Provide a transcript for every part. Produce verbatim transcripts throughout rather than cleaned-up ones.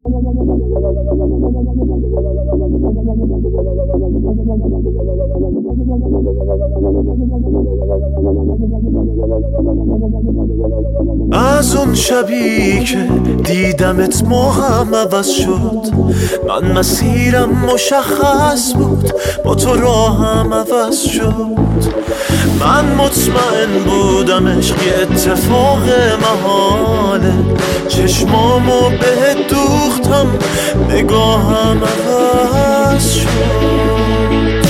از اون شبی که دیدمت موهم عوض شد، من مسیرم مشخص بود، با تو راهم عوض شد. من مطمئن بودم عشق یه اتفاق محاله، چشمامو بهت دوختم، نگاهم عوض شد.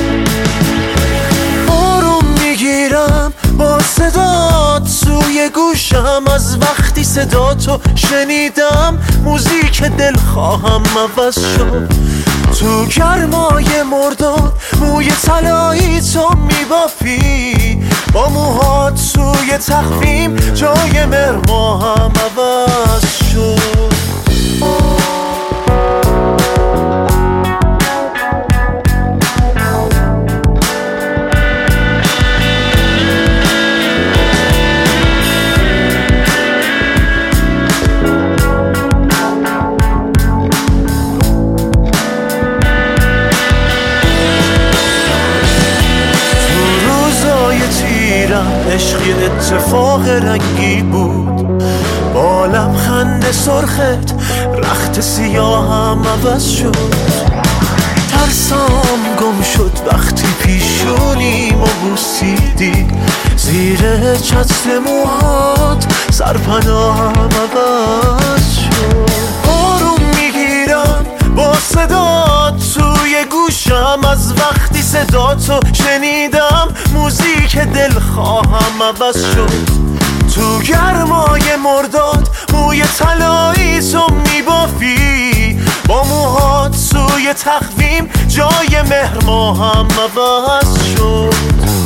آروم میگیرم با صدات سوی گوشم، از وقتی صداتو شنیدم موزیک دلخواهم عوض شد. تو گرمای مرداد موی طلایی تو میبافی، با موهات سوی تخفیم جای مرماهم عوض شد. عشق یه اتفاق رنگی بود، با لبخند سرخت رخت سیاهم عوض شد. ترسام گم شد وقتی پیشونیمو بوسیدی، زیر چتر موهات سرپناهم عوض شد. آروم میگیرم با صدات توی گوشم، از وقتی صداتو شنیدم موزیک دلخواهم عوض شد. تو گرمای مرداد موی طلایی تو میبافی، با موهات سوی تخویم جای مهر ماهم عوض شد.